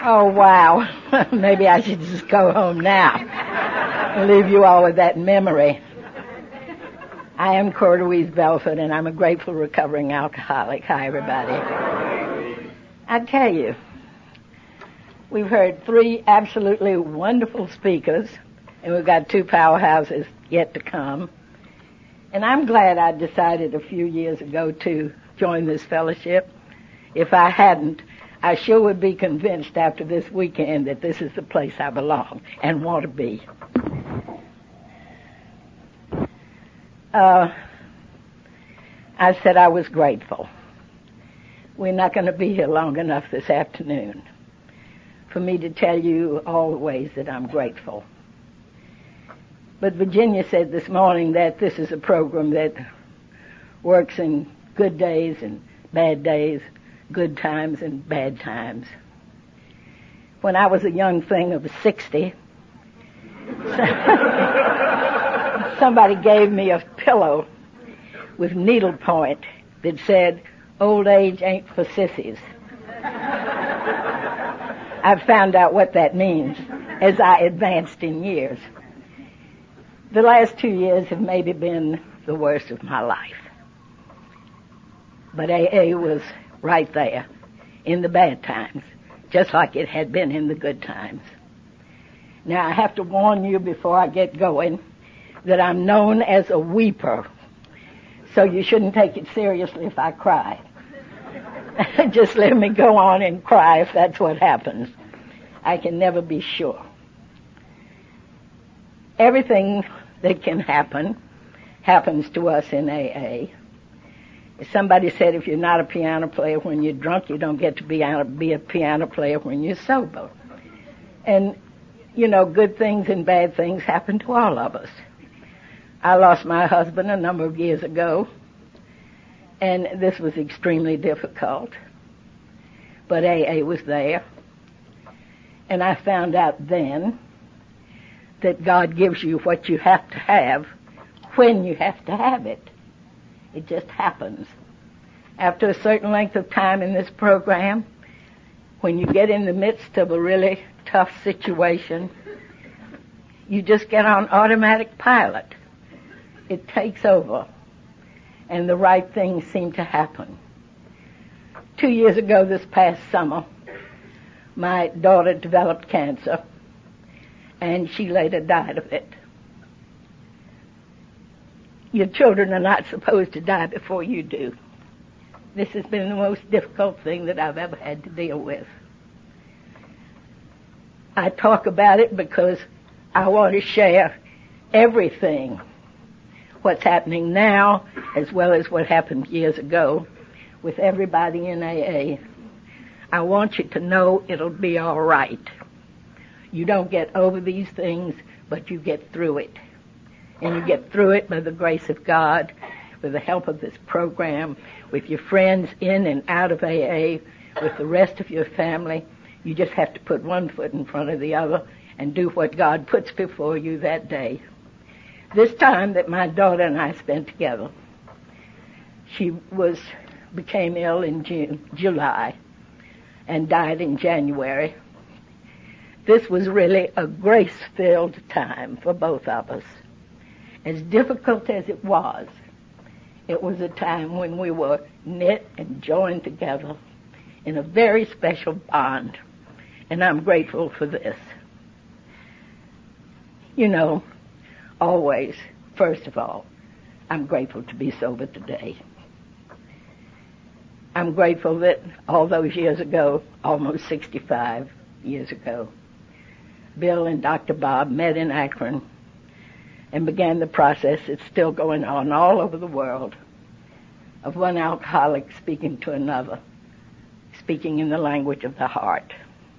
Oh, wow. Maybe I should just go home now and leave you all with that memory. I am Cora Louise Belford, and I'm a grateful recovering alcoholic. Hi, everybody. I tell you, we've heard 3 absolutely wonderful speakers, and we've got 2 powerhouses yet to come. And I'm glad I decided a few years ago to join this fellowship. If I hadn't, I sure would be convinced after this weekend that this is the place I belong and want to be. I said I was grateful. We're not going to be here long enough this afternoon for me to tell you all the ways that I'm grateful. But Virginia said this morning that this is a program that works in good days and bad days, good times and bad times. When I was a young thing of 60, somebody gave me a pillow with needlepoint that said, "Old age ain't for sissies." I've found out what that means as I advanced in years. The last 2 years have maybe been the worst of my life. But AA was right there in the bad times, just like it had been in the good times. Now, I have to warn you before I get going that I'm known as a weeper, so you shouldn't take it seriously if I cry. Just let me go on and cry if that's what happens. I can never be sure. Everything that can happen happens to us in AA. Somebody said if you're not a piano player when you're drunk, you don't get to be a piano player when you're sober. And, you know, good things and bad things happen to all of us. I lost my husband a number of years ago, and this was extremely difficult. But AA was there. And I found out then that God gives you what you have to have when you have to have it. It just happens. After a certain length of time in this program, when you get in the midst of a really tough situation, you just get on automatic pilot. It takes over, and the right things seem to happen. 2 years ago this past summer, my daughter developed cancer, and she later died of it. Your children are not supposed to die before you do. This has been the most difficult thing that I've ever had to deal with. I talk about it because I want to share everything, what's happening now as well as what happened years ago, with everybody in AA. I want you to know it'll be all right. You don't get over these things, but you get through it. And you get through it by the grace of God, with the help of this program, with your friends in and out of AA, with the rest of your family. You just have to put one foot in front of the other and do what God puts before you that day. This time that my daughter and I spent together, she became ill in July and died in January. This was really a grace-filled time for both of us. As difficult as it was a time when we were knit and joined together in a very special bond, and I'm grateful for this. You know, always, first of all, I'm grateful to be sober today. I'm grateful that all those years ago, almost 65 years ago, Bill and Dr. Bob met in Akron and began the process that's still going on all over the world of one alcoholic speaking to another, speaking in the language of the heart.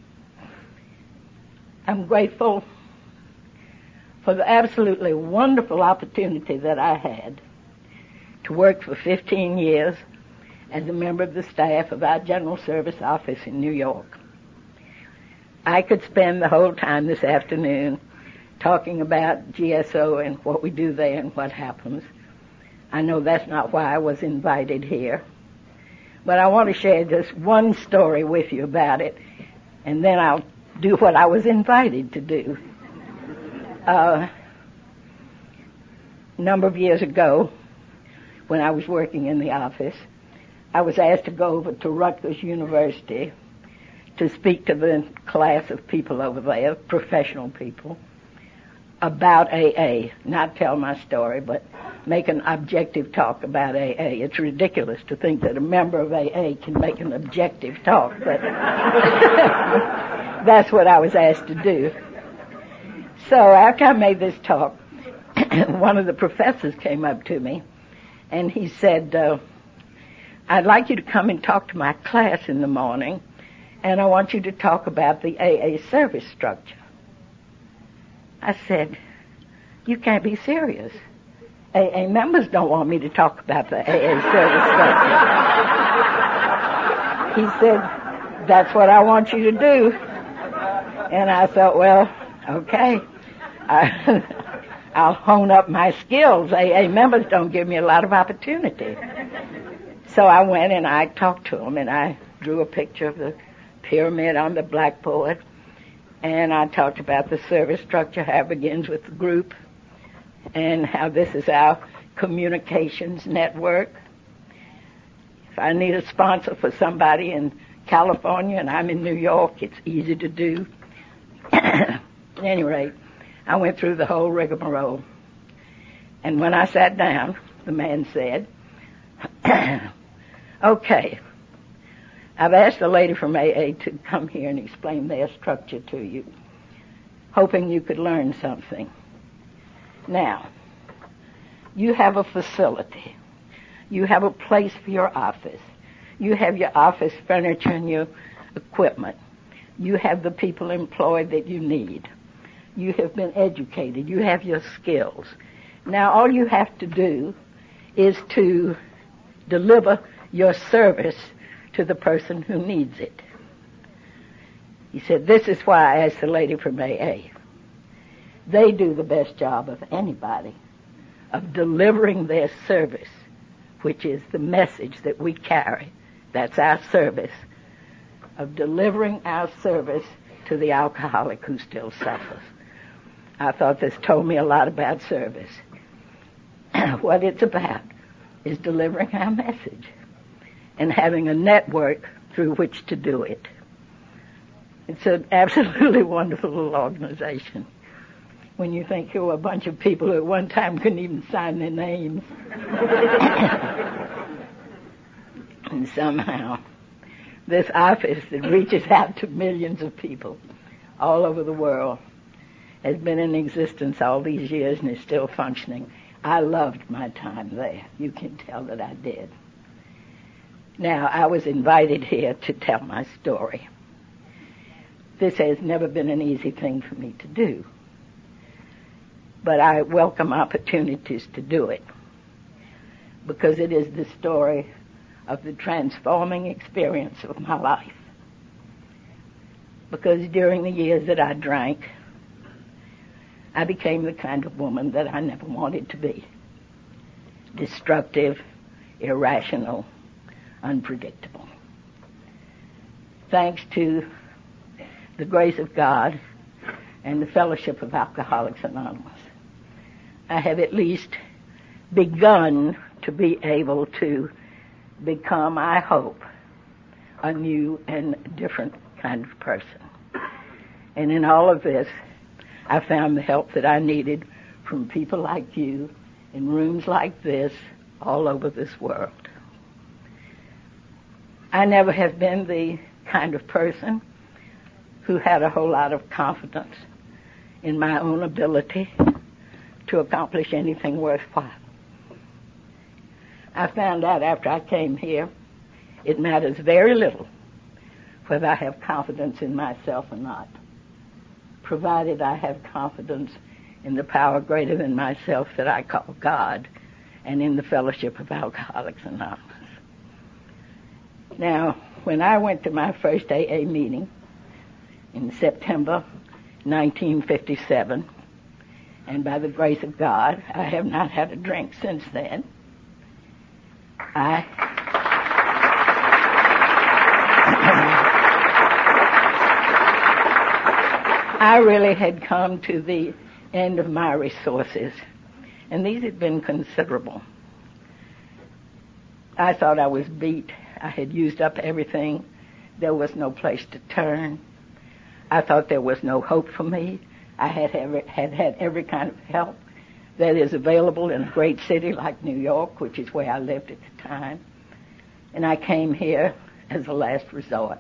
I'm grateful for the absolutely wonderful opportunity that I had to work for 15 years as a member of the staff of our General Service Office in New York. I could spend the whole time this afternoon talking about GSO and what we do there and what happens. I know that's not why I was invited here. But I want to share just one story with you about it, and then I'll do what I was invited to do. A number of years ago, when I was working in the office, I was asked to go over to Rutgers University to speak to the class of people over there, professional people, about AA. Not tell my story, but make an objective talk about AA. It's ridiculous to think that a member of AA can make an objective talk, but that's what I was asked to do. So after I made this talk, one of the professors came up to me and he said, I'd like you to come and talk to my class in the morning, and I want you to talk about the AA service structure. I said, you can't be serious. AA members don't want me to talk about the AA service structure. He said, that's what I want you to do. And I thought, well, okay. I'll hone up my skills. AA members don't give me a lot of opportunity. So I went and I talked to him, and I drew a picture of the pyramid on the blackboard, and I talked about the service structure, how it begins with the group, and how this is our communications network. If I need a sponsor for somebody in California and I'm in New York, it's easy to do. At any rate, I went through the whole rigmarole. And when I sat down, the man said, okay, I've asked a lady from AA to come here and explain their structure to you, hoping you could learn something. Now, you have a facility. You have a place for your office. You have your office furniture and your equipment. You have the people employed that you need. You have been educated. You have your skills. Now all you have to do is to deliver your service to the person who needs it. He said, this is why I asked the lady from AA. They do the best job of anybody of delivering their service, which is the message that we carry. That's our service, of delivering our service to the alcoholic who still suffers. I thought this told me a lot about service. What it's about is delivering our message and having a network through which to do it. It's an absolutely wonderful little organization. When you think you were a bunch of people who at one time couldn't even sign their names. And somehow, this office that reaches out to millions of people all over the world has been in existence all these years and is still functioning. I loved my time there. You can tell that I did. Now, I was invited here to tell my story. This has never been an easy thing for me to do, but I welcome opportunities to do it because it is the story of the transforming experience of my life. Because during the years that I drank, I became the kind of woman that I never wanted to be. Destructive, irrational, unpredictable. Thanks to the grace of God and the fellowship of Alcoholics Anonymous, I have at least begun to be able to become, I hope, a new and different kind of person. And in all of this, I found the help that I needed from people like you in rooms like this all over this world. I never have been the kind of person who had a whole lot of confidence in my own ability to accomplish anything worthwhile. I found out after I came here, it matters very little whether I have confidence in myself or not, provided I have confidence in the power greater than myself that I call God and in the fellowship of Alcoholics Anonymous. Now, when I went to my first AA meeting in September 1957, and by the grace of God, I have not had a drink since then, I really had come to the end of my resources, and these had been considerable. I thought I was beat. I had used up everything. There was no place to turn. I thought there was no hope for me. I had every kind of help that is available in a great city like New York, which is where I lived at the time. And I came here as a last resort.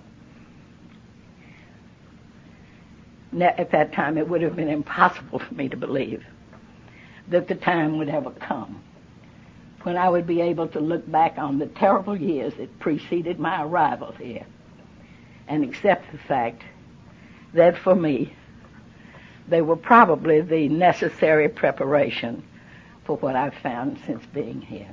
At that time, it would have been impossible for me to believe that the time would ever come when I would be able to look back on the terrible years that preceded my arrival here and accept the fact that for me, they were probably the necessary preparation for what I've found since being here.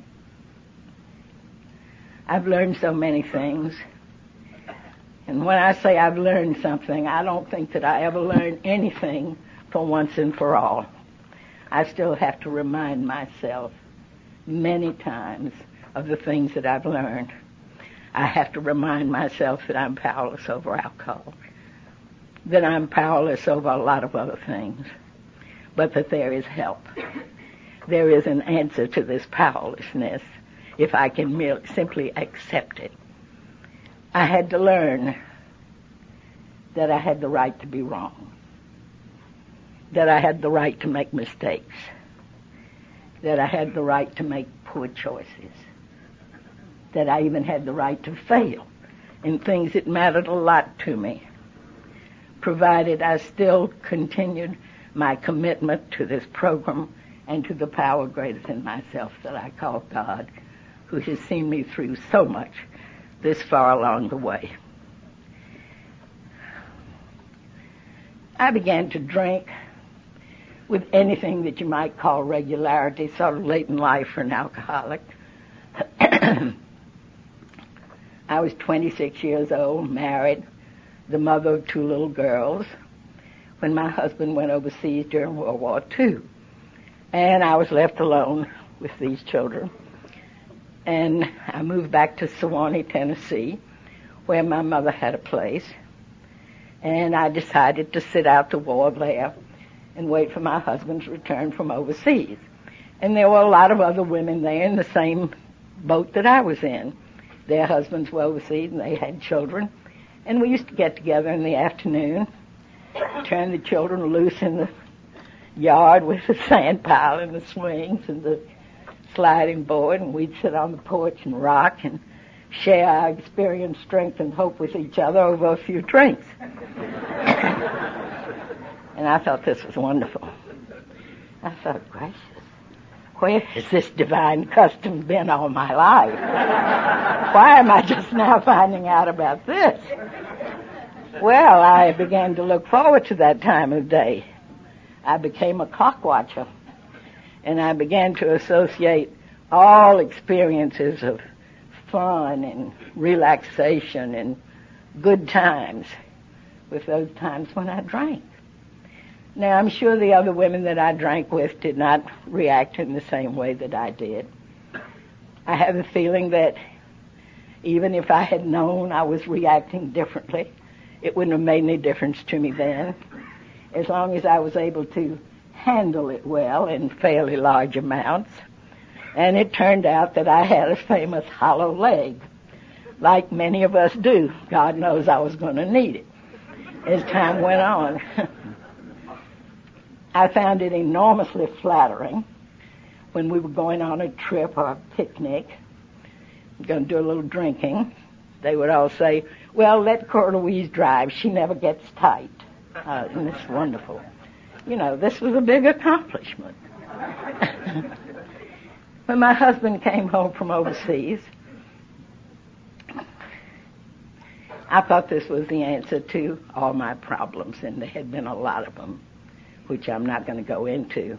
I've learned so many things. And when I say I've learned something, I don't think that I ever learned anything for once and for all. I still have to remind myself many times of the things that I've learned. I have to remind myself that I'm powerless over alcohol, that I'm powerless over a lot of other things, but that there is help. There is an answer to this powerlessness if I can simply accept it. I had to learn that I had the right to be wrong, that I had the right to make mistakes, that I had the right to make poor choices, that I even had the right to fail in things that mattered a lot to me, provided I still continued my commitment to this program and to the power greater than myself that I call God, who has seen me through so much this far along the way. I began to drink with anything that you might call regularity, sort of late in life for an alcoholic. I was 26 years old, married, the mother of 2 little girls, when my husband went overseas during World War II. And I was left alone with these children. And I moved back to Sewanee, Tennessee, where my mother had a place. And I decided to sit out the war there and wait for my husband's return from overseas. And there were a lot of other women there in the same boat that I was in. Their husbands were overseas and they had children. And we used to get together in the afternoon, turn the children loose in the yard with the sand pile and the swings and the sliding board, and we'd sit on the porch and rock and share our experience, strength, and hope with each other over a few drinks. And I thought this was wonderful. I thought, gracious, where has this divine custom been all my life? Why am I just now finding out about this? Well, I began to look forward to that time of day. I became a clock watcher, and I began to associate all experiences of fun and relaxation and good times with those times when I drank. Now, I'm sure the other women that I drank with did not react in the same way that I did. I have a feeling that even if I had known I was reacting differently, it wouldn't have made any difference to me then, as long as I was able to handle it well in fairly large amounts. And it turned out that I had a famous hollow leg, like many of us do. God knows I was going to need it as time went on. I found it enormously flattering when we were going on a trip or a picnic, going to do a little drinking. They would all say, well, let Cora Louise drive. She never gets tight. And it's wonderful. You know, this was a big accomplishment. When my husband came home from overseas, I thought this was the answer to all my problems, and there had been a lot of them, which I'm not going to go into.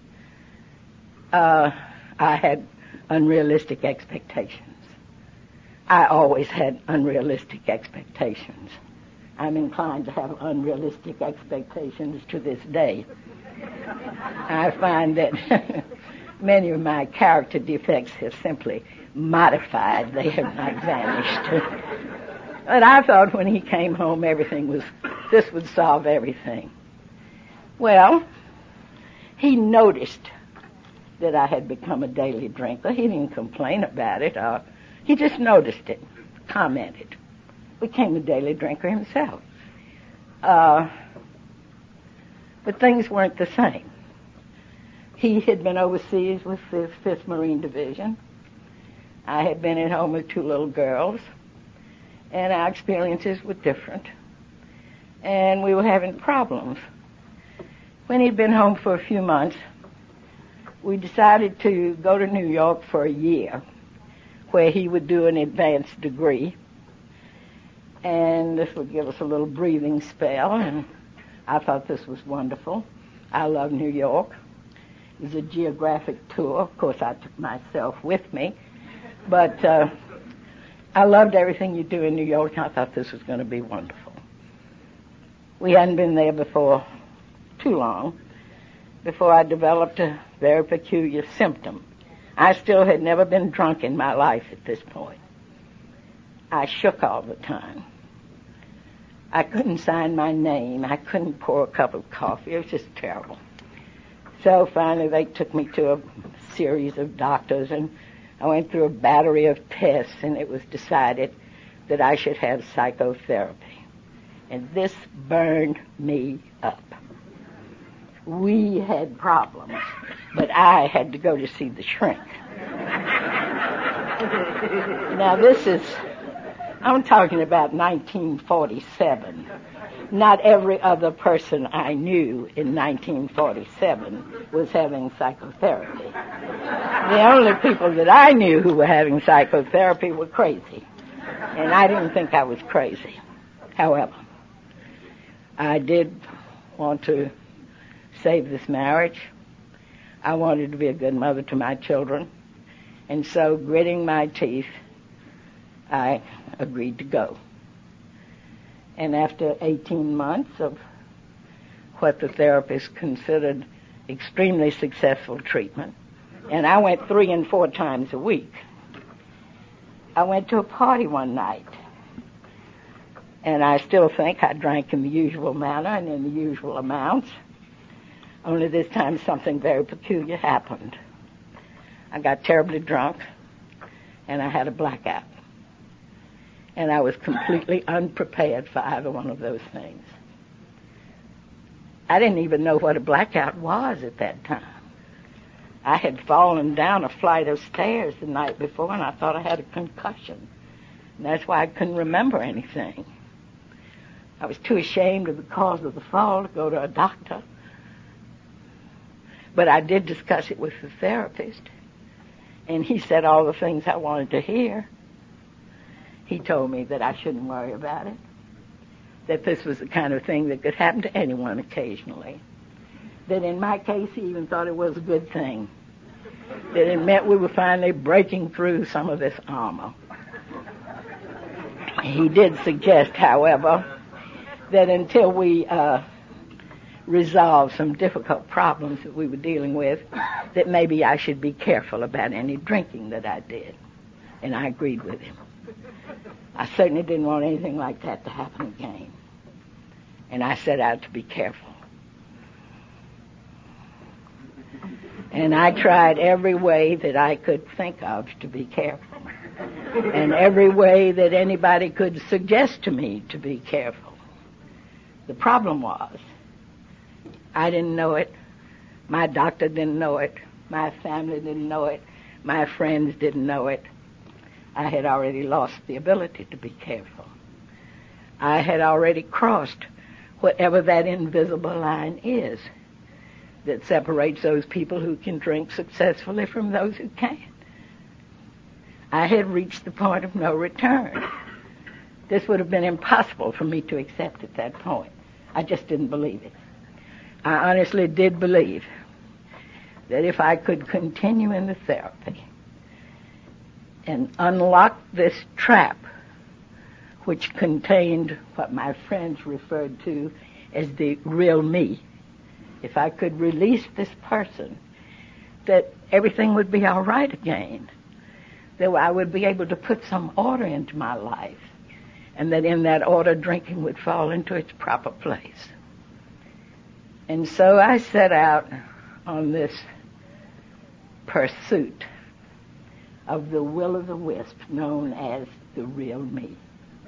I had unrealistic expectations. I always had unrealistic expectations. I'm inclined to have unrealistic expectations to this day. I find that many of my character defects have simply modified. They have not vanished. But I thought when he came home, this would solve everything. Well, he noticed that I had become a daily drinker. He didn't complain about it. He just noticed it, commented. Became a daily drinker himself. But things weren't the same. He had been overseas with the 5th Marine Division. I had been at home with 2 little girls, and our experiences were different, and we were having problems. When he'd been home for a few months, we decided to go to New York for a year, where he would do an advanced degree, and this would give us a little breathing spell, and I thought this was wonderful. I love New York. It was a geographic tour. Of course, I took myself with me, but I loved everything you do in New York, and I thought this was going to be wonderful. We hadn't been there before too long before I developed a very peculiar symptom. I still had never been drunk in my life at this point. I shook all the time. I couldn't sign my name. I couldn't pour a cup of coffee. It was just terrible. So finally they took me to a series of doctors, and I went through a battery of tests, and it was decided that I should have psychotherapy. And this burned me up. We had problems, but I had to go to see the shrink. Now I'm talking about 1947. Not every other person I knew in 1947 was having psychotherapy. The only people that I knew who were having psychotherapy were crazy, and I didn't think I was crazy. However, I did want to save this marriage. I wanted to be a good mother to my children, and so, gritting my teeth, I agreed to go. And after 18 months of what the therapist considered extremely successful treatment, and I went 3 and 4 times a week, I went to a party one night. And I still think I drank in the usual manner and in the usual amounts, only this time something very peculiar happened. I got terribly drunk, and I had a blackout. And I was completely unprepared for either one of those things. I didn't even know what a blackout was at that time. I had fallen down a flight of stairs the night before, and I thought I had a concussion. And that's why I couldn't remember anything. I was too ashamed of the cause of the fall to go to a doctor. But I did discuss it with the therapist, and he said all the things I wanted to hear. He told me that I shouldn't worry about it, that this was the kind of thing that could happen to anyone occasionally, that in my case he even thought it was a good thing, that it meant we were finally breaking through some of this armor. He did suggest, however, that until we resolved some difficult problems that we were dealing with, that maybe I should be careful about any drinking that I did. And I agreed with him. I certainly didn't want anything like that to happen again. And I set out to be careful. And I tried every way that I could think of to be careful. And every way that anybody could suggest to me to be careful. The problem was, I didn't know it, my doctor didn't know it, my family didn't know it, my friends didn't know it. I had already lost the ability to be careful. I had already crossed whatever that invisible line is that separates those people who can drink successfully from those who can't. I had reached the point of no return. This would have been impossible for me to accept at that point. I just didn't believe it. I honestly did believe that if I could continue in the therapy and unlock this trap, which contained what my friends referred to as the real me, if I could release this person, that everything would be all right again, that I would be able to put some order into my life, and that in that order drinking would fall into its proper place. And so I set out on this pursuit of the will-o'-the-wisp known as the real me.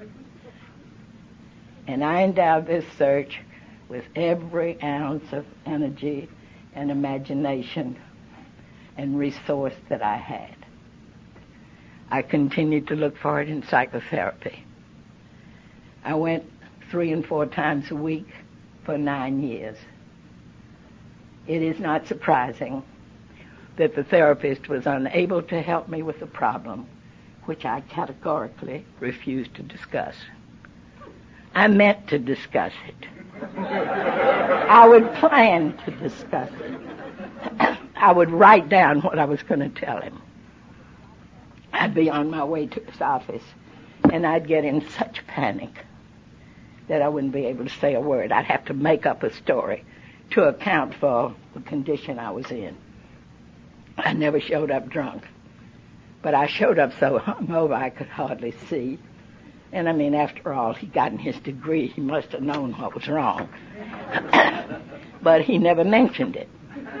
And I endowed this search with every ounce of energy and imagination and resource that I had. I continued to look for it in psychotherapy. I went 3 and 4 times a week for 9 years. It is not surprising that the therapist was unable to help me with the problem, which I categorically refused to discuss. I meant to discuss it. I would plan to discuss it. I would write down what I was going to tell him. I'd be on my way to his office, and I'd get in such panic that I wouldn't be able to say a word. I'd have to make up a story to account for the condition I was in. I never showed up drunk, but I showed up so hungover I could hardly see. And I mean, after all, he'd gotten his degree. He must have known what was wrong. But he never mentioned it.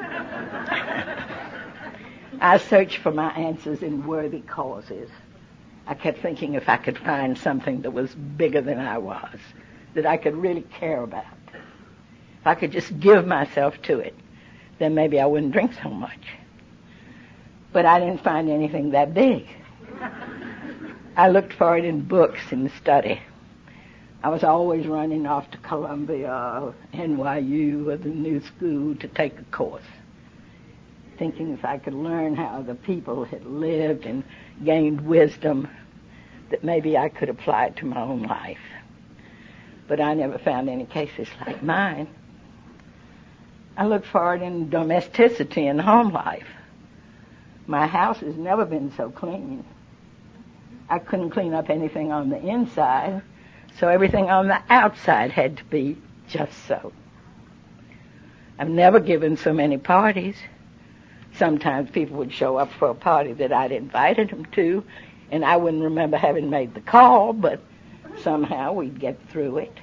I searched for my answers in worthy causes. I kept thinking if I could find something that was bigger than I was, that I could really care about, if I could just give myself to it, then maybe I wouldn't drink so much. But I didn't find anything that big. I looked for it in books and study. I was always running off to Columbia or NYU or the New School to take a course, thinking if I could learn how the people had lived and gained wisdom, that maybe I could apply it to my own life. But I never found any cases like mine. I looked for it in domesticity and home life. My house has never been so clean. I couldn't clean up anything on the inside, so everything on the outside had to be just so. I've never given so many parties. Sometimes people would show up for a party that I'd invited them to, and I wouldn't remember having made the call, but somehow we'd get through it.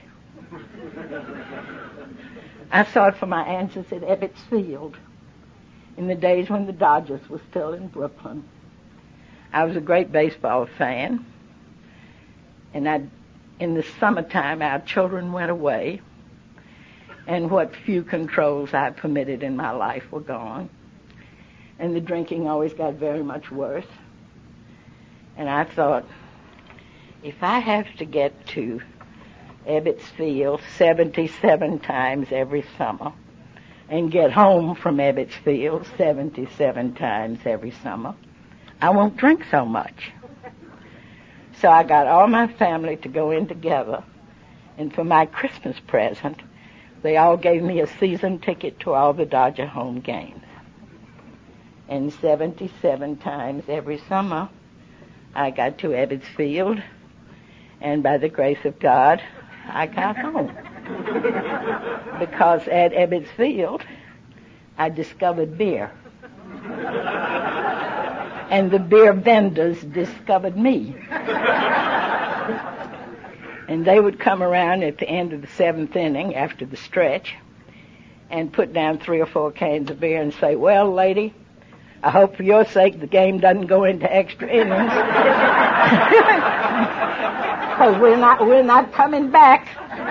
I sought for my answers at Ebbets Field in the days when the Dodgers were still in Brooklyn. I was a great baseball fan, and in the summertime our children went away, and what few controls I permitted in my life were gone, and the drinking always got very much worse. And I thought, if I have to get to Ebbets Field 77 times every summer and get home from Ebbets Field 77 times every summer, I won't drink so much. So I got all my family to go in together, and for my Christmas present, they all gave me a season ticket to all the Dodger home games. And 77 times every summer, I got to Ebbets Field, and by the grace of God, I got home. Because at Ebbets Field, I discovered beer. And the beer vendors discovered me. And they would come around at the end of the 7th inning after the stretch and put down 3 or 4 cans of beer and say, "Well, lady, I hope for your sake the game doesn't go into extra innings. Because we're not coming back."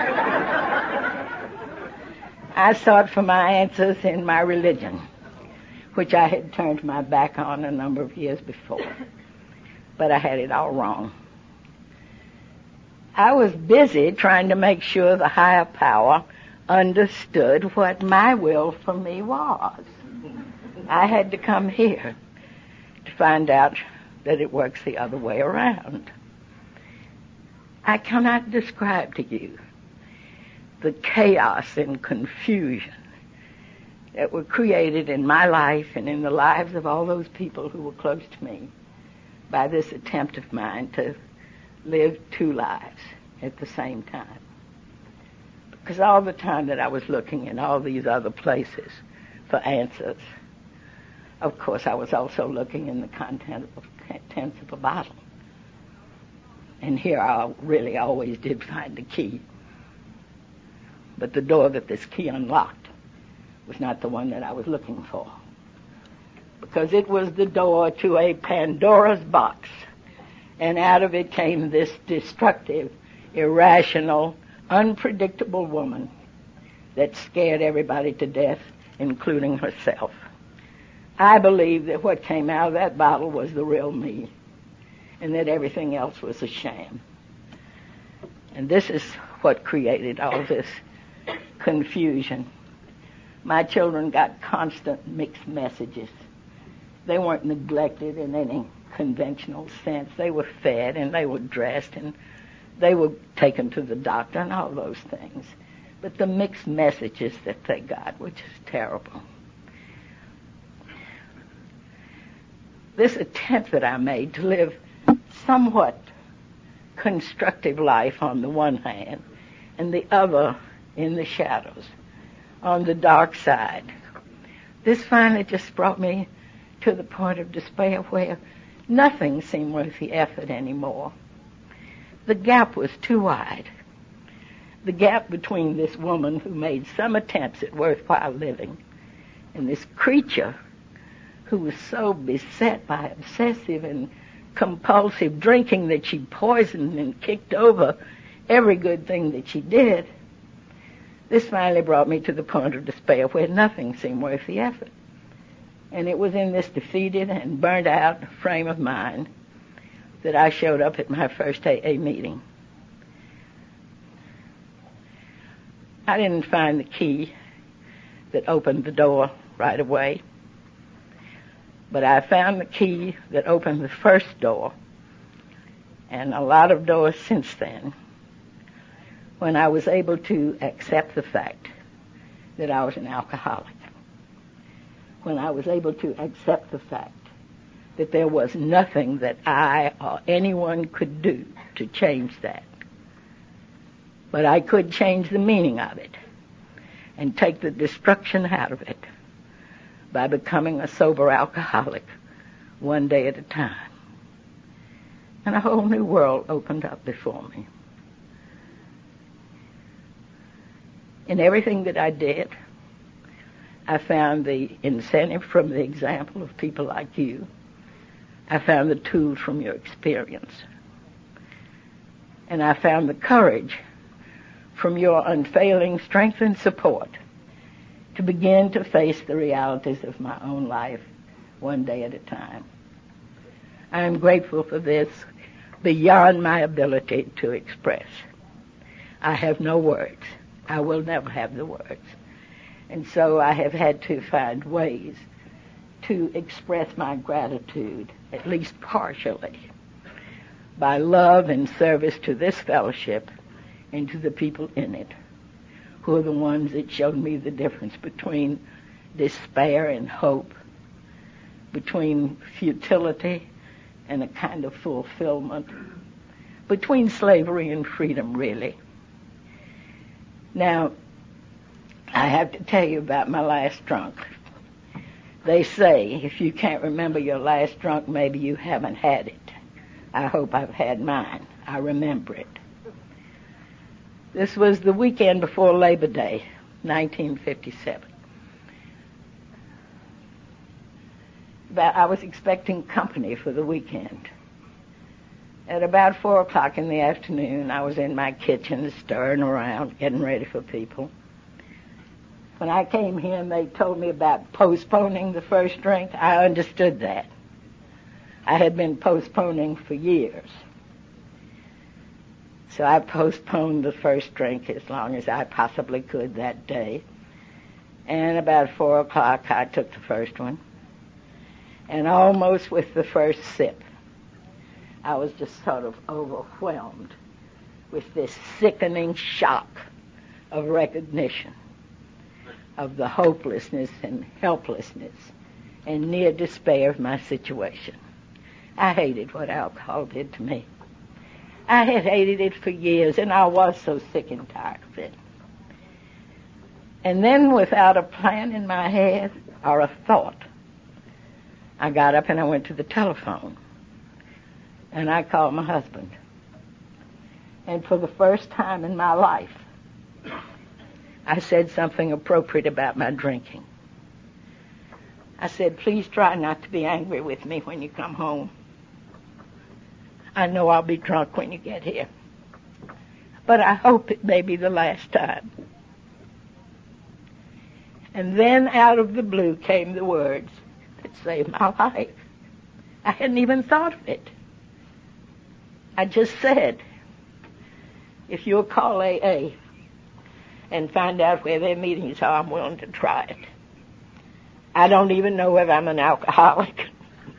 I sought for my answers in my religion, which I had turned my back on a number of years before. But I had it all wrong. I was busy trying to make sure the higher power understood what my will for me was. I had to come here to find out that it works the other way around. I cannot describe to you the chaos and confusion that were created in my life and in the lives of all those people who were close to me by this attempt of mine to live 2 lives at the same time. Because all the time that I was looking in all these other places for answers, of course I was also looking in the contents of a bottle. And here I really always did find the key. But the door that this key unlocked was not the one that I was looking for, because it was the door to a Pandora's box, and out of it came this destructive, irrational, unpredictable woman that scared everybody to death, including herself. I believe that what came out of that bottle was the real me, and that everything else was a sham. And this is what created all this confusion. My children got constant mixed messages. They weren't neglected in any conventional sense. They were fed and they were dressed and they were taken to the doctor and all those things. But the mixed messages that they got were just terrible. This attempt that I made to live somewhat constructive life on the one hand, and the other in the shadows, on the dark side. This finally just brought me to the point of despair where nothing seemed worth the effort anymore. The gap was too wide. The gap between this woman who made some attempts at worthwhile living and this creature who was so beset by obsessive and compulsive drinking that she poisoned and kicked over every good thing that she did. This finally brought me to the point of despair where nothing seemed worth the effort. And it was in this defeated and burned out frame of mind that I showed up at my first AA meeting. I didn't find the key that opened the door right away, but I found the key that opened the first door, and a lot of doors since then, when I was able to accept the fact that I was an alcoholic, when I was able to accept the fact that there was nothing that I or anyone could do to change that. But I could change the meaning of it and take the destruction out of it by becoming a sober alcoholic one day at a time. And a whole new world opened up before me. In everything that I did, I found the incentive from the example of people like you. I found the tools from your experience. And I found the courage from your unfailing strength and support to begin to face the realities of my own life one day at a time. I am grateful for this beyond my ability to express. I have no words. I will never have the words. And so I have had to find ways to express my gratitude, at least partially, by love and service to this fellowship and to the people in it, who are the ones that showed me the difference between despair and hope, between futility and a kind of fulfillment, between slavery and freedom, really. Now, I have to tell you about my last drunk. They say if you can't remember your last drunk, maybe you haven't had it. I hope I've had mine. I remember it. This was the weekend before Labor Day, 1957. I was expecting company for the weekend. At about 4 o'clock in the afternoon, I was in my kitchen stirring around, getting ready for people. When I came here and they told me about postponing the first drink, I understood that. I had been postponing for years. So I postponed the first drink as long as I possibly could that day. And about 4 o'clock, I took the first one. And almost with the first sip, I was just sort of overwhelmed with this sickening shock of recognition of the hopelessness and helplessness and near despair of my situation. I hated what alcohol did to me. I had hated it for years, and I was so sick and tired of it. And then, without a plan in my head or a thought, I got up and I went to the telephone. And I called my husband. And for the first time in my life, I said something appropriate about my drinking. I said, please try not to be angry with me when you come home. I know I'll be drunk when you get here, but I hope it may be the last time. And then out of the blue came the words that saved my life. I hadn't even thought of it. I just said, if you'll call AA and find out where their meetings are, I'm willing to try it. I don't even know whether I'm an alcoholic.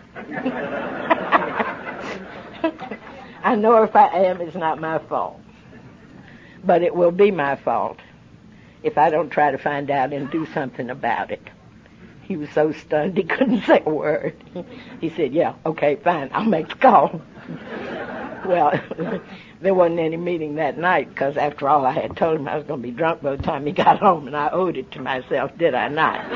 I know if I am, it's not my fault. But it will be my fault if I don't try to find out and do something about it. He was so stunned he couldn't say a word. He said, yeah, okay, fine, I'll make the call. Well, there wasn't any meeting that night because after all I had told him I was going to be drunk by the time he got home, and I owed it to myself, did I not?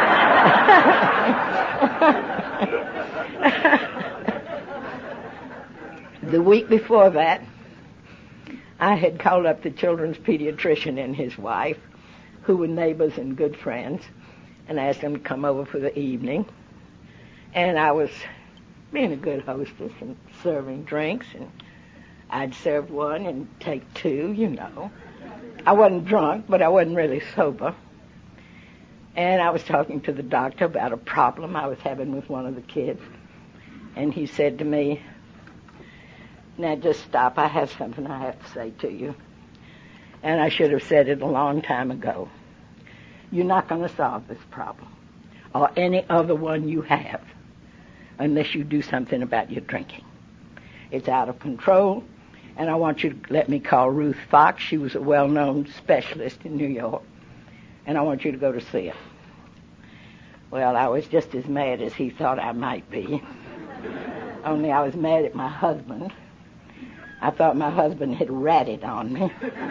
The week before that, I had called up the children's pediatrician and his wife, who were neighbors and good friends, and asked them to come over for the evening. And I was being a good hostess and serving drinks, and I'd serve one and take two, you know. I wasn't drunk, but I wasn't really sober. And I was talking to the doctor about a problem I was having with one of the kids. And he said to me, now just stop, I have something I have to say to you. And I should have said it a long time ago. You're not going to solve this problem, or any other one you have, unless you do something about your drinking. It's out of control, and I want you to let me call Ruth Fox. She was a well-known specialist in New York, and I want you to go to see her. Well, I was just as mad as he thought I might be, only I was mad at my husband. I thought my husband had ratted on me.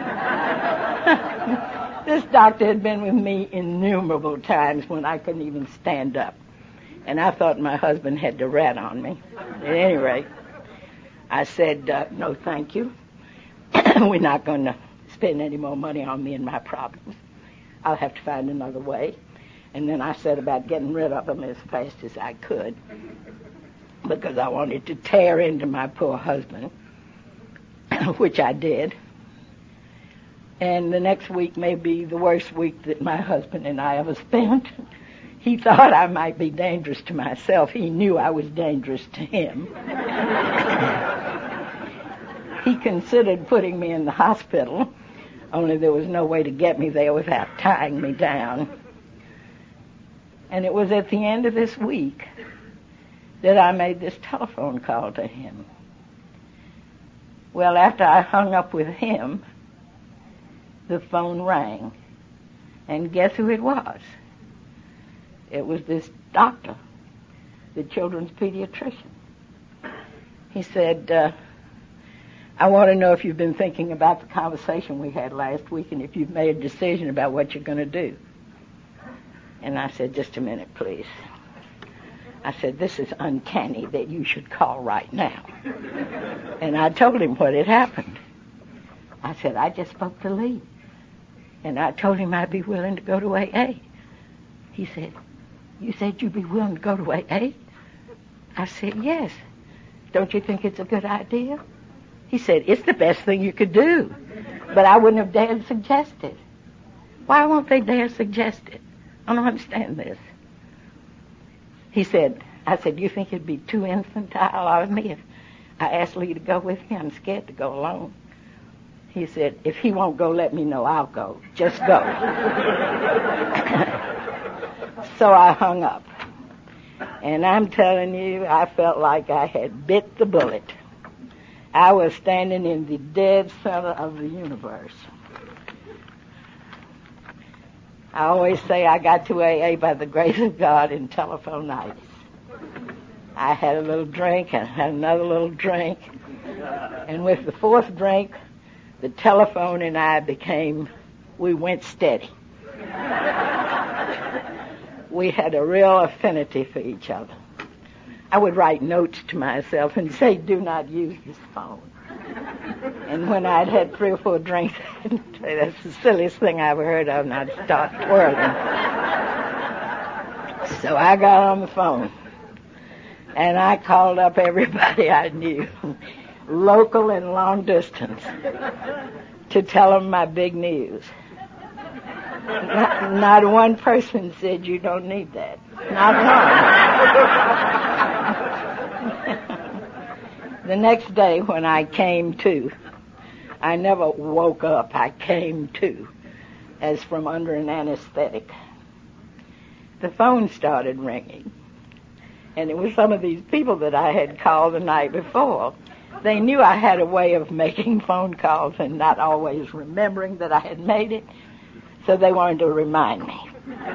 This doctor had been with me innumerable times when I couldn't even stand up. And I thought my husband had to rat on me. At any rate, I said, no, thank you. We're not going to spend any more money on me and my problems. I'll have to find another way. And then I set about getting rid of them as fast as I could, because I wanted to tear into my poor husband, which I did. And the next week may be the worst week that my husband and I ever spent. He thought I might be dangerous to myself. He knew I was dangerous to him. He considered putting me in the hospital, only there was no way to get me there without tying me down. And it was at the end of this week that I made this telephone call to him. Well, after I hung up with him, the phone rang. And guess who it was? It was this doctor, the children's pediatrician. He said, I want to know if you've been thinking about the conversation we had last week and if you've made a decision about what you're going to do. And I said, just a minute, please. I said, this is uncanny that you should call right now. And I told him what had happened. I said, I just spoke to Lee. And I told him I'd be willing to go to AA. He said, you said you'd be willing to go to AA? I said, yes. Don't you think it's a good idea? He said, it's the best thing you could do. But I wouldn't have dared suggest it. Why won't they dare suggest it? I don't understand this. He said, I said, do you think it'd be too infantile of me if I asked Lee to go with me? I'm scared to go alone. He said, if he won't go, let me know. I'll go. Just go. So I hung up. And I'm telling you, I felt like I had bit the bullet. I was standing in the dead center of the universe. I always say I got to AA by the grace of God in telephonitis. I had a little drink and had another little drink. And with the fourth drink, the telephone and I we went steady. We had a real affinity for each other. I would write notes to myself and say, do not use this phone. And when I'd had 3 or 4 drinks, I'd say, that's the silliest thing I ever heard of, and I'd start twirling. So I got on the phone, and I called up everybody I knew, local and long distance, to tell them my big news. Not one person said, you don't need that. Not one. The next day when I came to, I never woke up, I came to, as from under an anesthetic. The phone started ringing, and it was some of these people that I had called the night before. They knew I had a way of making phone calls and not always remembering that I had made it, so they wanted to remind me.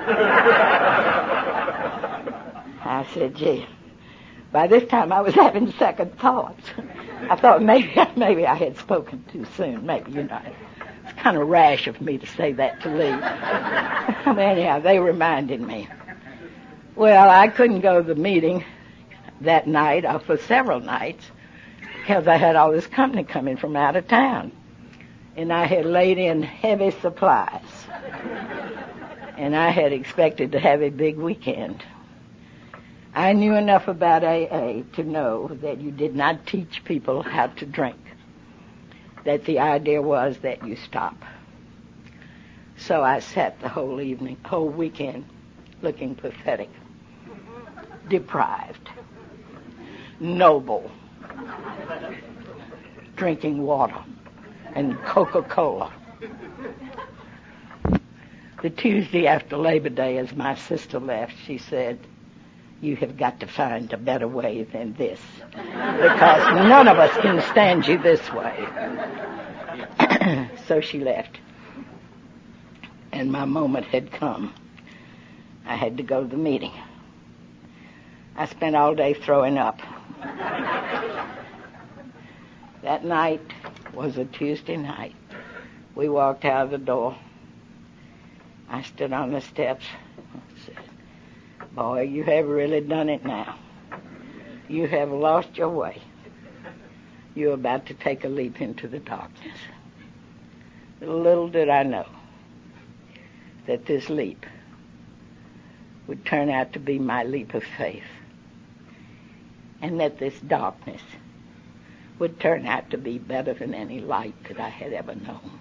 I said, gee, by this time I was having second thoughts. I thought maybe I had spoken too soon. Maybe, it's kind of rash of me to say that to Lee. Anyhow, they reminded me. Well, I couldn't go to the meeting that night, or for several nights, because I had all this company coming from out of town. And I had laid in heavy supplies. And I had expected to have a big weekend. I knew enough about AA to know that you did not teach people how to drink. That the idea was that you stop. So I sat the whole weekend, looking pathetic, deprived, noble, drinking water and Coca-Cola. The Tuesday after Labor Day, as my sister left, she said, you have got to find a better way than this, because none of us can stand you this way. So she left. And my moment had come. I had to go to the meeting. I spent all day throwing up. That night was a Tuesday night. We walked out of the door. I stood on the steps and said, boy, you have really done it now. You have lost your way. You're about to take a leap into the darkness. Little did I know that this leap would turn out to be my leap of faith, and that this darkness would turn out to be better than any light that I had ever known.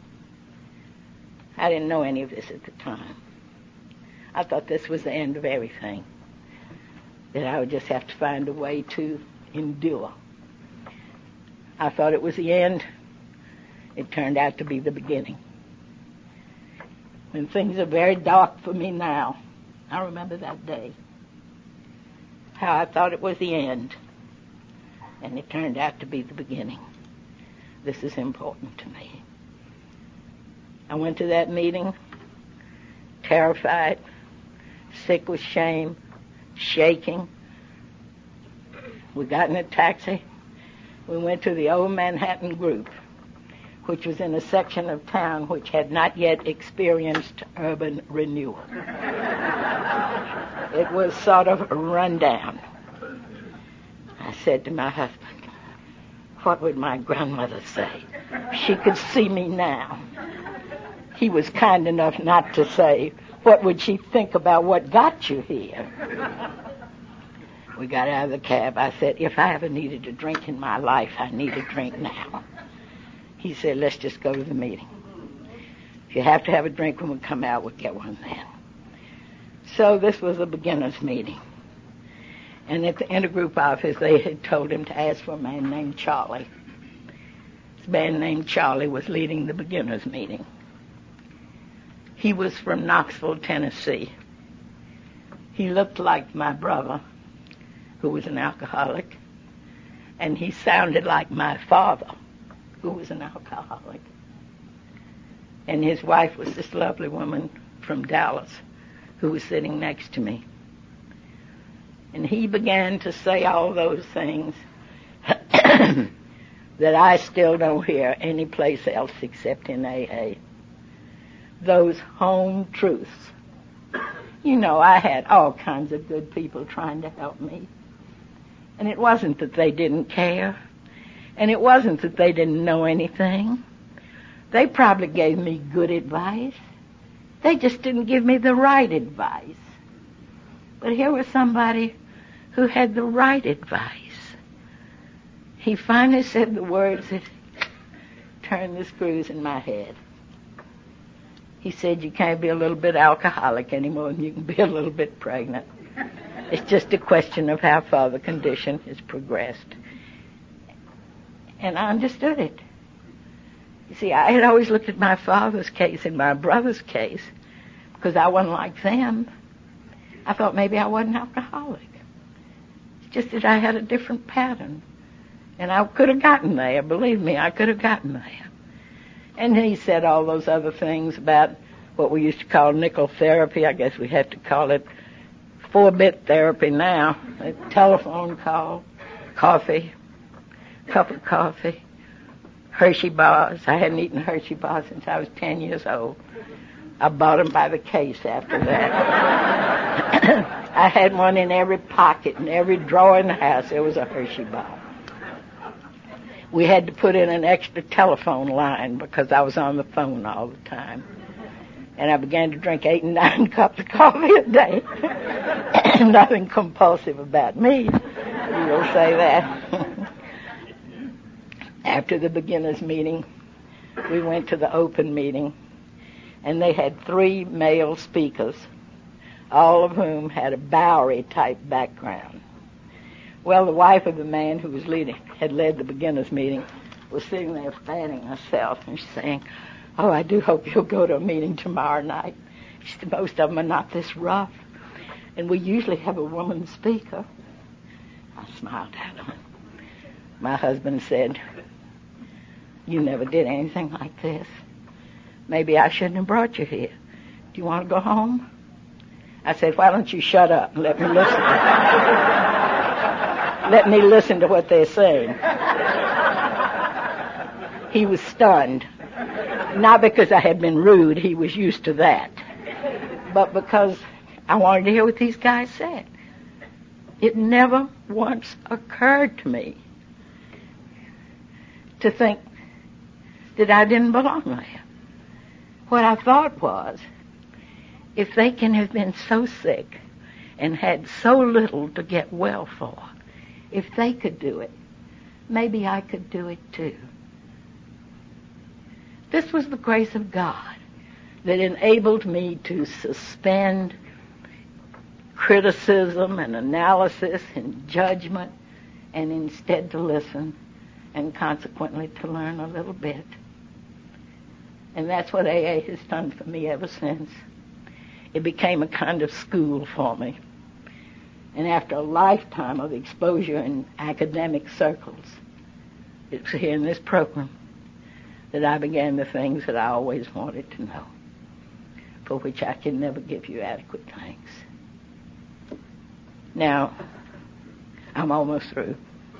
I didn't know any of this at the time. I thought this was the end of everything, that I would just have to find a way to endure. I thought it was the end. It turned out to be the beginning. When things are very dark for me now, I remember that day, how I thought it was the end, and it turned out to be the beginning. This is important to me. I went to that meeting, terrified, sick with shame, shaking. We got in a taxi. We went to the Old Manhattan Group, which was in a section of town which had not yet experienced urban renewal. It was sort of run down. I said to my husband, what would my grandmother say? She could see me now. He was kind enough not to say, what would she think about what got you here? We got out of the cab. I said, if I ever needed a drink in my life, I need a drink now. He said, let's just go to the meeting. If you have to have a drink when we come out, we'll get one then. So this was a beginner's meeting. And at the intergroup office, they had told him to ask for a man named Charlie. This man named Charlie was leading the beginner's meeting. He was from Knoxville, Tennessee. He looked like my brother, who was an alcoholic, and he sounded like my father, who was an alcoholic. And his wife was this lovely woman from Dallas who was sitting next to me. And he began to say all those things that I still don't hear anyplace else except in AA. Those home truths. You know, I had all kinds of good people trying to help me. And it wasn't that they didn't care. And it wasn't that they didn't know anything. They probably gave me good advice. They just didn't give me the right advice. But here was somebody who had the right advice. He finally said the words that turned the screws in my head. He said, you can't be a little bit alcoholic anymore than you can be a little bit pregnant. It's just a question of how far the condition has progressed. And I understood it. You see, I had always looked at my father's case and my brother's case because I wasn't like them. I thought maybe I wasn't alcoholic. It's just that I had a different pattern. And I could have gotten there. Believe me, I could have gotten there. And he said all those other things about what we used to call nickel therapy. I guess we have to call it 4-bit therapy now. A telephone call, coffee, cup of coffee, Hershey bars. I hadn't eaten Hershey bars since I was 10 years old. I bought them by the case after that. I had one in every pocket, in every drawer in the house. There was a Hershey bar. We had to put in an extra telephone line because I was on the phone all the time. And I began to drink 8 and 9 cups of coffee a day. Nothing compulsive about me. You will say that. After the beginners meeting, we went to the open meeting, and they had 3 male speakers, all of whom had a Bowery-type background. Well, the wife of the man who was had led the beginners meeting was sitting there fanning herself, and she's saying, oh, I do hope you'll go to a meeting tomorrow night. She said, most of them are not this rough, and we usually have a woman speaker. I smiled at him. My husband said, you never did anything like this. Maybe I shouldn't have brought you here. Do you want to go home? I said, why don't you shut up and let me listen? Let me listen to what they're saying. He was stunned. Not because I had been rude, he was used to that, but because I wanted to hear what these guys said. It never once occurred to me to think that I didn't belong there. What I thought was, if they can have been so sick and had so little to get well for, if they could do it, maybe I could do it too. This was the grace of God that enabled me to suspend criticism and analysis and judgment and instead to listen and consequently to learn a little bit. And that's what AA has done for me ever since. It became a kind of school for me. And after a lifetime of exposure in academic circles, it's here in this program that I began the things that I always wanted to know, for which I can never give you adequate thanks. Now, I'm almost through.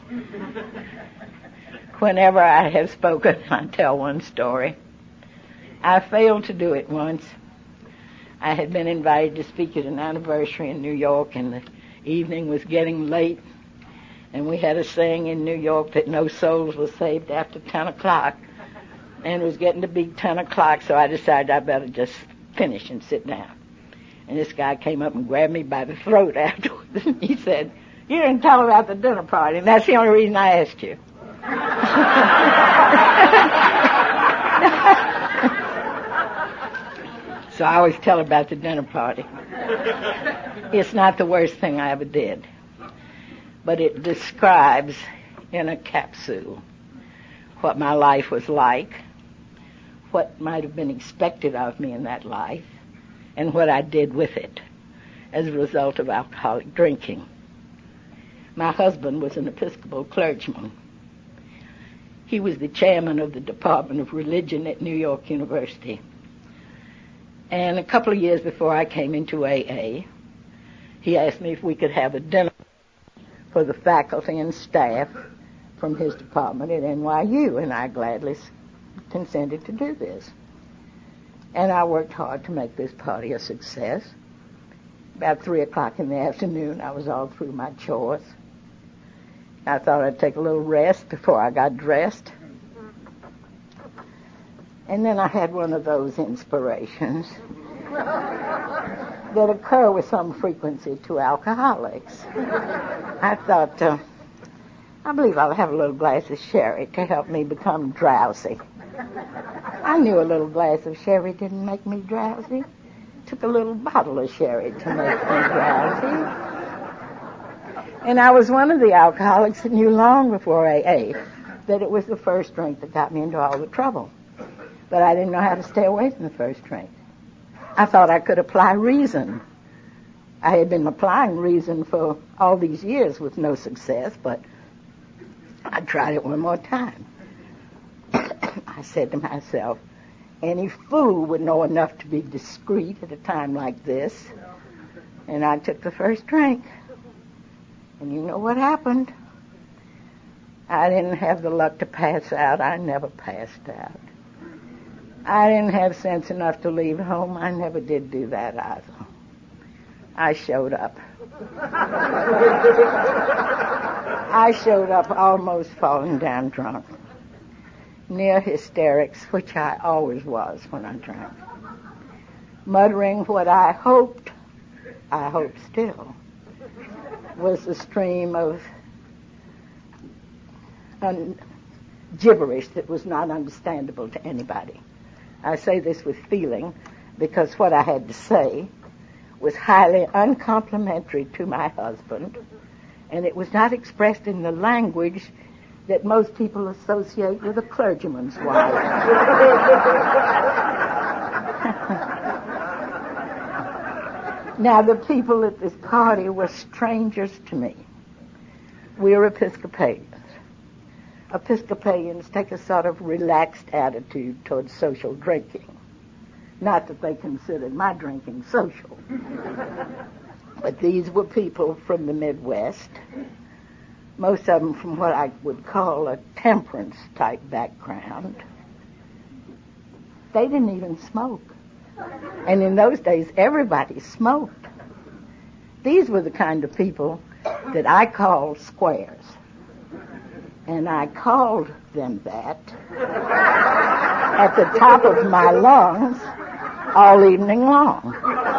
Whenever I have spoken, I tell one story. I failed to do it once. I had been invited to speak at an anniversary in New York, and the evening was getting late, and we had a saying in New York that no souls were saved after 10 o'clock. And it was getting to be 10 o'clock, so I decided I better just finish and sit down. And this guy came up and grabbed me by the throat afterwards. And he said, you didn't tell about the dinner party, and that's the only reason I asked you. So I always tell about the dinner party. It's not the worst thing I ever did, but it describes in a capsule what my life was like, what might have been expected of me in that life, and what I did with it as a result of alcoholic drinking. My husband was an Episcopal clergyman. He was the chairman of the Department of Religion at New York University. And a couple of years before I came into AA, he asked me if we could have a dinner for the faculty and staff from his department at NYU, and I gladly consented to do this. And I worked hard to make this party a success. About 3 o'clock in the afternoon, I was all through my chores. I thought I'd take a little rest before I got dressed. And then I had one of those inspirations that occur with some frequency to alcoholics. I thought, I believe I'll have a little glass of sherry to help me become drowsy. I knew a little glass of sherry didn't make me drowsy. Took a little bottle of sherry to make me drowsy. And I was one of the alcoholics that knew long before AA that it was the first drink that got me into all the trouble. But I didn't know how to stay away from the first drink. I thought I could apply reason. I had been applying reason for all these years with no success, but I tried it one more time. I said to myself, any fool would know enough to be discreet at a time like this. And I took the first drink. And you know what happened? I didn't have the luck to pass out. I never passed out. I didn't have sense enough to leave home. I never did do that either. I showed up. I showed up almost falling down drunk. Near hysterics, which I always was when I drank. Muttering what I hope still, was a stream of gibberish that was not understandable to anybody. I say this with feeling because what I had to say was highly uncomplimentary to my husband, and it was not expressed in the language that most people associate with a clergyman's wife. Now, the people at this party were strangers to me. We are Episcopalians. Episcopalians take a sort of relaxed attitude towards social drinking. Not that they considered my drinking social. But these were people from the Midwest, most of them from what I would call a temperance-type background. They didn't even smoke. And in those days, everybody smoked. These were the kind of people that I called squares. And I called them that at the top of my lungs all evening long.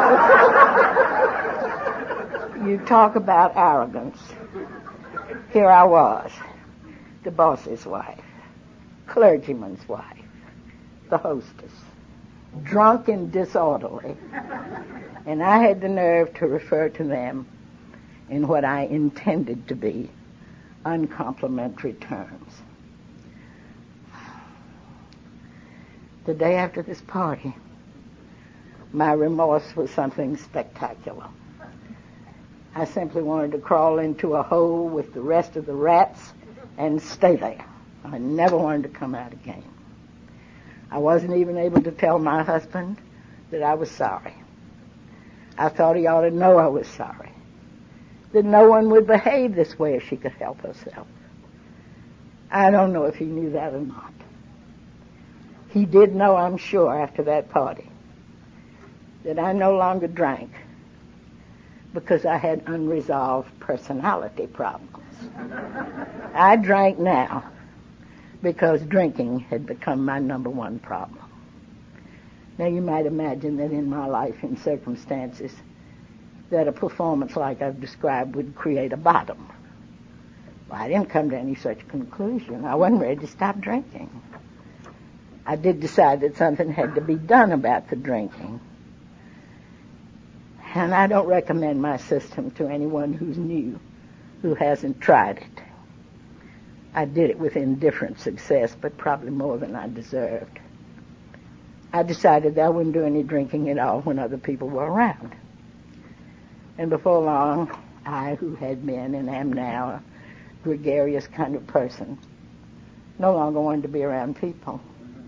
You talk about arrogance. Here I was, the boss's wife, clergyman's wife, the hostess, drunk and disorderly, and I had the nerve to refer to them in what I intended to be uncomplimentary terms. The day after this party, my remorse was something spectacular. I simply wanted to crawl into a hole with the rest of the rats and stay there. I never wanted to come out again. I wasn't even able to tell my husband that I was sorry. I thought he ought to know I was sorry, that no one would behave this way if she could help herself. I don't know if he knew that or not. He did know, I'm sure, after that party, that I no longer drank because I had unresolved personality problems. I drank now because drinking had become my number one problem. Now, you might imagine that in my life, in circumstances, that a performance like I've described would create a bottom. Well, I didn't come to any such conclusion. I wasn't ready to stop drinking. I did decide that something had to be done about the drinking. And I don't recommend my system to anyone who's new, who hasn't tried it. I did it with indifferent success, but probably more than I deserved. I decided that I wouldn't do any drinking at all when other people were around. And before long, I, who had been and am now a gregarious kind of person, no longer wanted to be around people.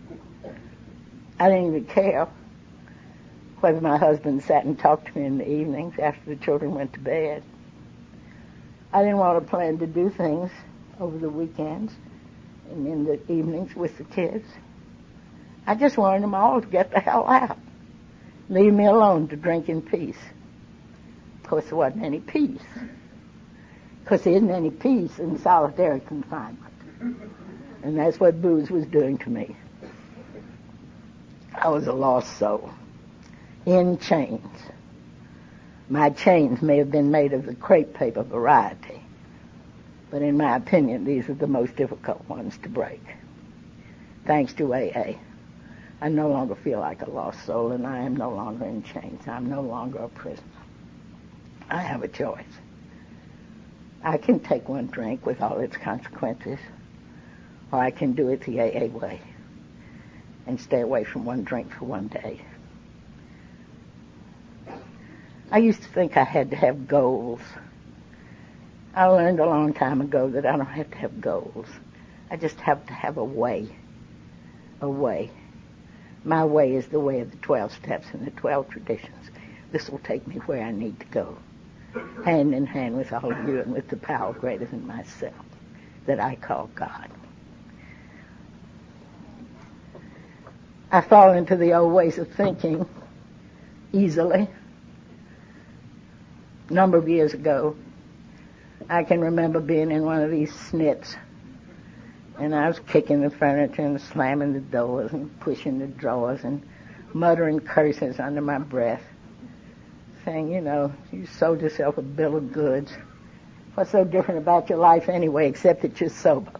I didn't even care whether my husband sat and talked to me in the evenings after the children went to bed. I didn't want to plan to do things over the weekends and in the evenings with the kids. I just wanted them all to get the hell out. Leave me alone to drink in peace. Of course, there wasn't any peace. because there isn't any peace in solitary confinement. And that's what booze was doing to me. I was a lost soul, in chains. My chains may have been made of the crepe paper variety, but in my opinion, these are the most difficult ones to break. Thanks to AA, I no longer feel like a lost soul, and I am no longer in chains. I'm no longer a prisoner. I have a choice. I can take one drink with all its consequences, or I can do it the AA way and stay away from one drink for one day. I used to think I had to have goals. I learned a long time ago that I don't have to have goals. I just have to have a way. A way. My way is the way of the 12 steps and the 12 traditions. This will take me where I need to go, hand in hand with all of you and with the power greater than myself that I call God. I fall into the old ways of thinking easily. A number of years ago, I can remember being in one of these snips, and I was kicking the furniture and slamming the doors and pushing the drawers and muttering curses under my breath, saying, you sold yourself a bill of goods. What's so different about your life anyway, except that you're sober?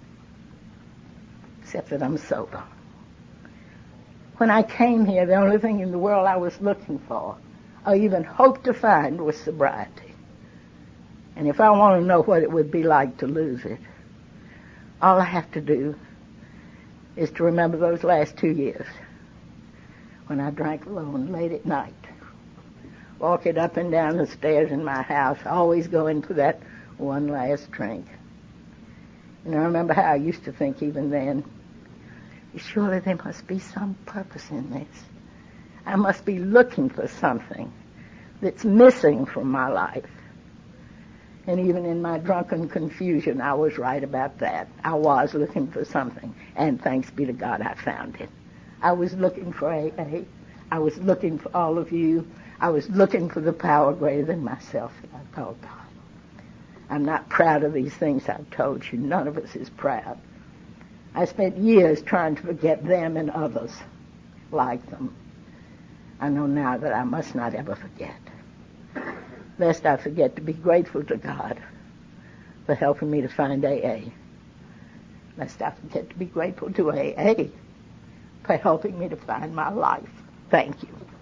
Except that I'm sober. When I came here, the only thing in the world I was looking for, or even hoped to find, was sobriety. And if I want to know what it would be like to lose it, all I have to do is to remember those last 2 years when I drank alone late at night, walking up and down the stairs in my house, always going for that one last drink. And I remember how I used to think even then, surely there must be some purpose in this. I must be looking for something that's missing from my life. And even in my drunken confusion, I was right about that. I was looking for something, and thanks be to God, I found it. I was looking for AA. I was looking for all of you. I was looking for the power greater than myself that I call God. I'm not proud of these things I've told you. None of us is proud. I spent years trying to forget them and others like them. I know now that I must not ever forget. Lest I forget to be grateful to God for helping me to find AA. Lest I forget to be grateful to AA for helping me to find my life. Thank you.